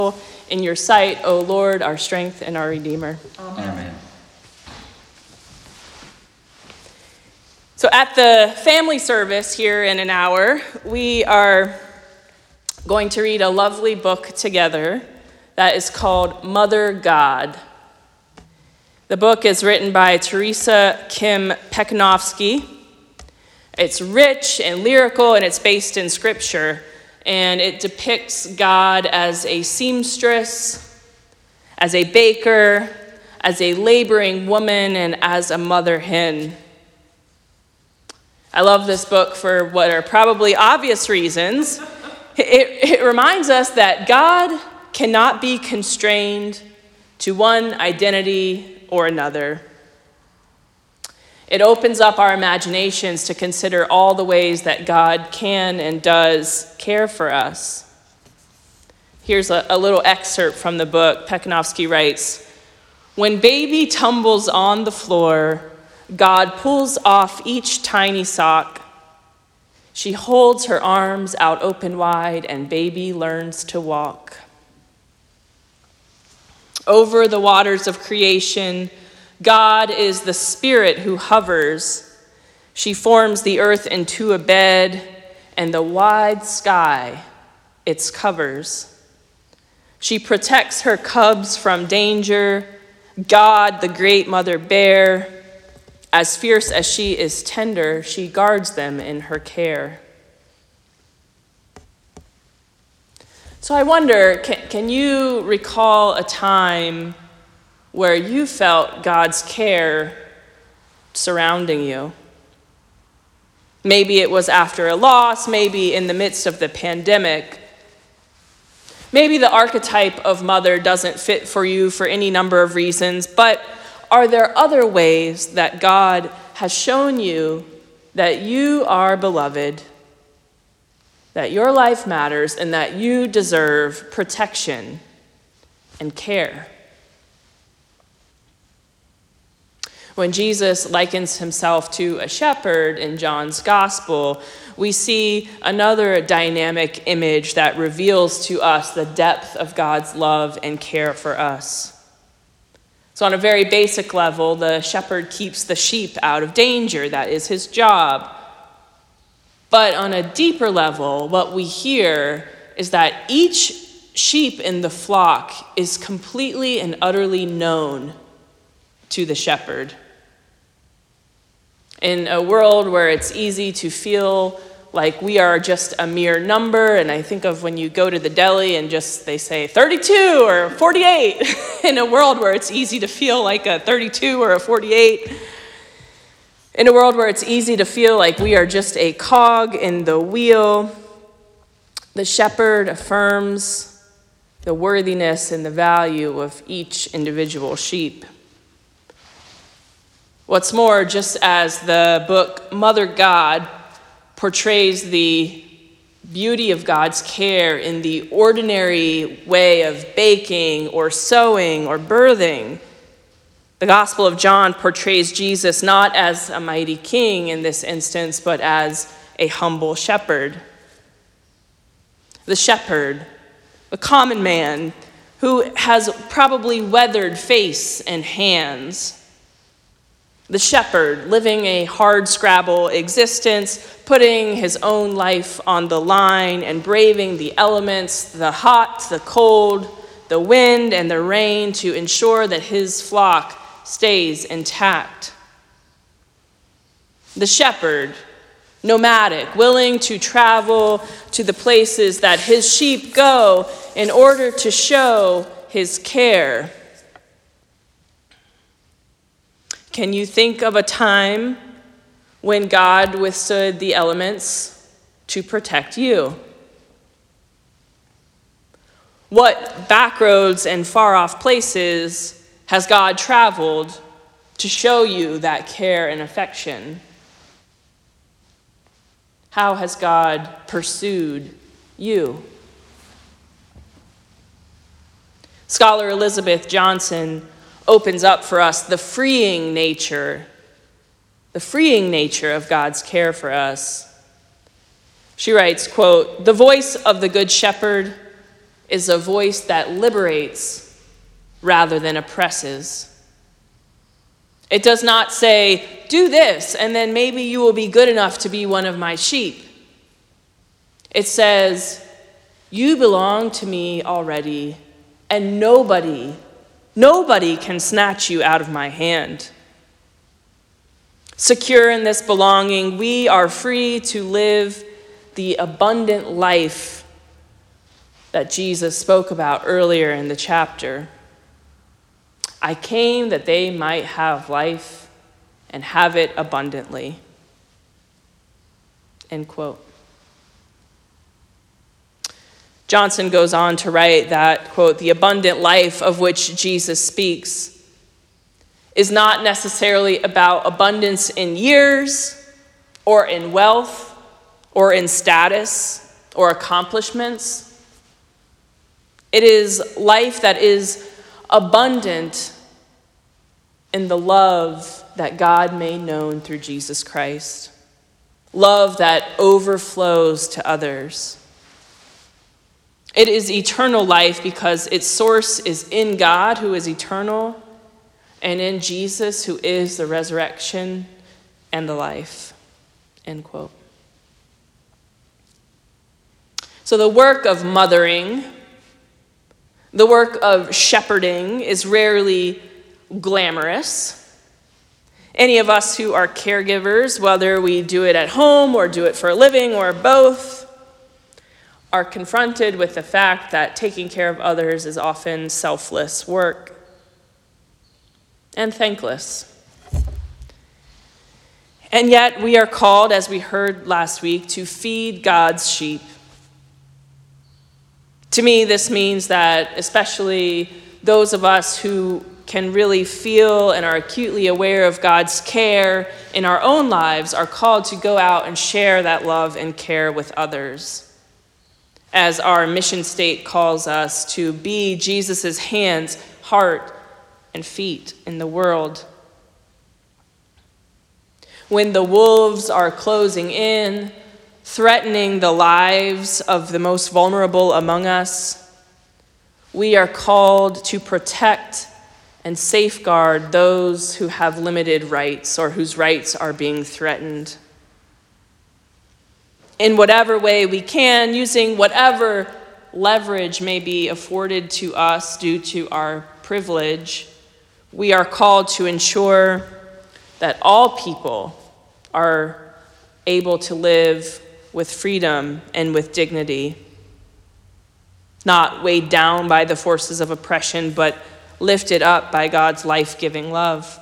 in your sight, O Lord, our strength and our Redeemer. Amen. So at the family service here in an hour, we are going to read a lovely book together that is called Mother God. The book is written by Teresa Kim Pekonovsky. It's rich and lyrical, and it's based in scripture. And it depicts God as a seamstress, as a baker, as a laboring woman, and as a mother hen. I love this book for what are probably obvious reasons. It reminds us that God cannot be constrained to one identity or another. It opens up our imaginations to consider all the ways that God can and does care for us. Here's a little excerpt from the book. Pekonovsky writes, "When baby tumbles on the floor, God pulls off each tiny sock. She holds her arms out open wide, and baby learns to walk. Over the waters of creation, God is the spirit who hovers. She forms the earth into a bed, and the wide sky its covers. She protects her cubs from danger. God, the great mother bear, as fierce as she is tender, she guards them in her care." So I wonder, can you recall a time where you felt God's care surrounding you? Maybe it was after a loss, maybe in the midst of the pandemic. Maybe the archetype of mother doesn't fit for you for any number of reasons, but are there other ways that God has shown you that you are beloved, that your life matters, and that you deserve protection and care? When Jesus likens himself to a shepherd in John's gospel, we see another dynamic image that reveals to us the depth of God's love and care for us. So on a very basic level, the shepherd keeps the sheep out of danger. That is his job. But on a deeper level, what we hear is that each sheep in the flock is completely and utterly known to the shepherd. In a world where it's easy to feel like we are just a mere number, and I think of when you go to the deli and just they say 32 or 48, in a world where it's easy to feel like a 32 or a 48, in a world where it's easy to feel like we are just a cog in the wheel, the shepherd affirms the worthiness and the value of each individual sheep. What's more, just as the book Mother God portrays the beauty of God's care in the ordinary way of baking or sewing or birthing, the Gospel of John portrays Jesus not as a mighty king in this instance, but as a humble shepherd. The shepherd, a common man who has probably weathered face and hands. The shepherd living a hard-scrabble existence, putting his own life on the line and braving the elements, the hot, the cold, the wind, and the rain to ensure that his flock stays intact. The shepherd, nomadic, willing to travel to the places that his sheep go in order to show his care. Can you think of a time when God withstood the elements to protect you? What back roads and far-off places has God traveled to show you that care and affection? How has God pursued you? Scholar Elizabeth Johnson opens up for us the freeing nature of God's care for us. She writes, quote, "The voice of the Good Shepherd is a voice that liberates rather than oppresses. It does not say, do this, and then maybe you will be good enough to be one of my sheep. It says, you belong to me already, and nobody can snatch you out of my hand. Secure in this belonging, we are free to live the abundant life that Jesus spoke about earlier in the chapter. I came that they might have life and have it abundantly. End quote. Johnson goes on to write that, quote, the abundant life of which Jesus speaks is not necessarily about abundance in years or in wealth or in status or accomplishments. It is life that is abundant in the love that God made known through Jesus Christ. Love that overflows to others. It is eternal life because its source is in God, who is eternal, and in Jesus, who is the resurrection and the life. End quote. So the work of mothering, the work of shepherding is rarely glamorous. Any of us who are caregivers, whether we do it at home or do it for a living or both, are confronted with the fact that taking care of others is often selfless work and thankless. And yet we are called, as we heard last week, to feed God's sheep. To me, this means that especially those of us who can really feel and are acutely aware of God's care in our own lives are called to go out and share that love and care with others. As our mission state calls us to be Jesus' hands, heart, and feet in the world. When the wolves are closing in, threatening the lives of the most vulnerable among us, we are called to protect and safeguard those who have limited rights or whose rights are being threatened. In whatever way we can, using whatever leverage may be afforded to us due to our privilege, we are called to ensure that all people are able to live with freedom and with dignity, not weighed down by the forces of oppression, but lifted up by God's life-giving love.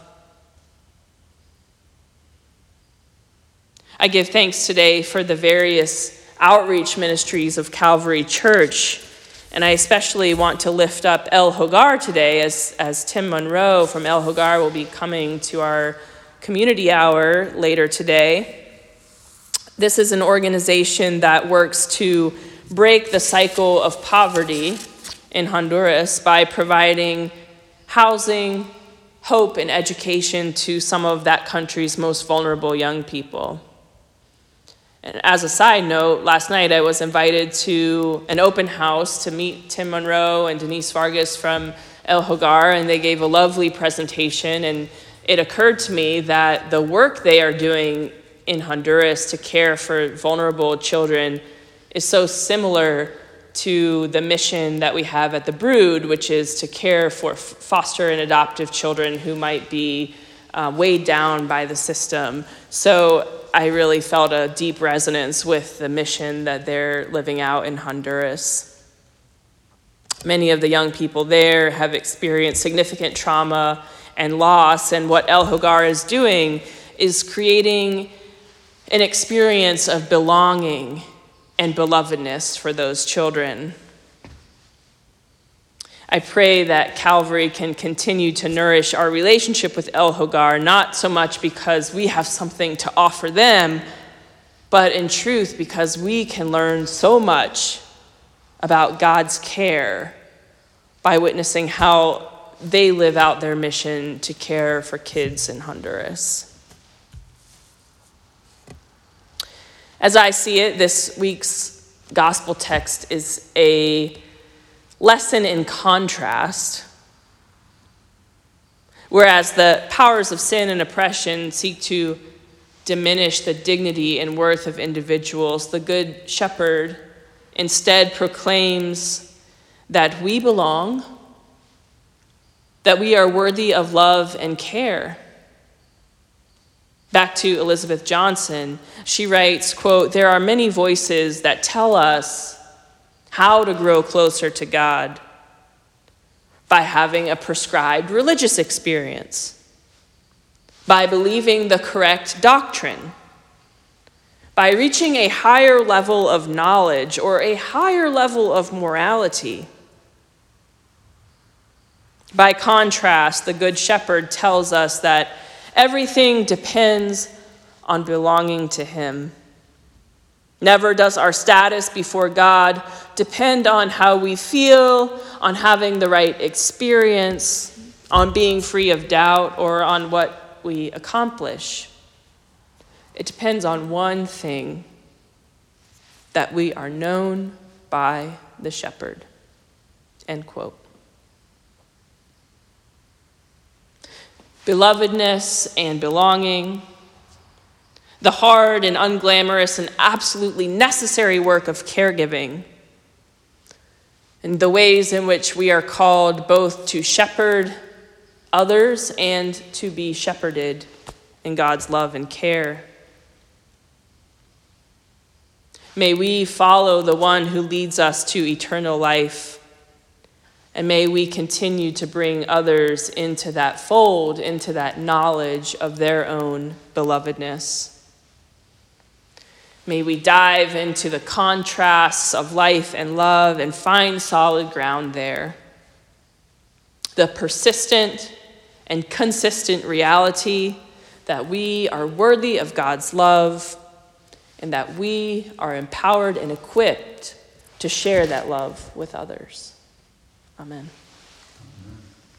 I give thanks today for the various outreach ministries of Calvary Church, and I especially want to lift up El Hogar today as Tim Monroe from El Hogar will be coming to our community hour later today. This is an organization that works to break the cycle of poverty in Honduras by providing housing, hope, and education to some of that country's most vulnerable young people. And as a side note, last night I was invited to an open house to meet Tim Monroe and Denise Vargas from El Hogar, and they gave a lovely presentation, and it occurred to me that the work they are doing in Honduras to care for vulnerable children is so similar to the mission that we have at the Brood, which is to care for foster and adoptive children who might be weighed down by the system. So I really felt a deep resonance with the mission that they're living out in Honduras. Many of the young people there have experienced significant trauma and loss, and what El Hogar is doing is creating an experience of belonging and belovedness for those children. I pray that Calvary can continue to nourish our relationship with El Hogar, not so much because we have something to offer them, but in truth because we can learn so much about God's care by witnessing how they live out their mission to care for kids in Honduras. As I see it, this week's gospel text is a lesson in contrast. Whereas the powers of sin and oppression seek to diminish the dignity and worth of individuals, the Good Shepherd instead proclaims that we belong, that we are worthy of love and care. Back to Elizabeth Johnson, she writes, quote, "There are many voices that tell us how to grow closer to God by having a prescribed religious experience, by believing the correct doctrine, by reaching a higher level of knowledge or a higher level of morality. By contrast, the Good Shepherd tells us that everything depends on belonging to him. Never does our status before God depend on how we feel, on having the right experience, on being free of doubt, or on what we accomplish. It depends on one thing, that we are known by the shepherd." End quote. Belovedness and belonging, the hard and unglamorous and absolutely necessary work of caregiving, and the ways in which we are called both to shepherd others and to be shepherded in God's love and care. May we follow the one who leads us to eternal life, and may we continue to bring others into that fold, into that knowledge of their own belovedness. May we dive into the contrasts of life and love and find solid ground there. The persistent and consistent reality that we are worthy of God's love and that we are empowered and equipped to share that love with others. Amen.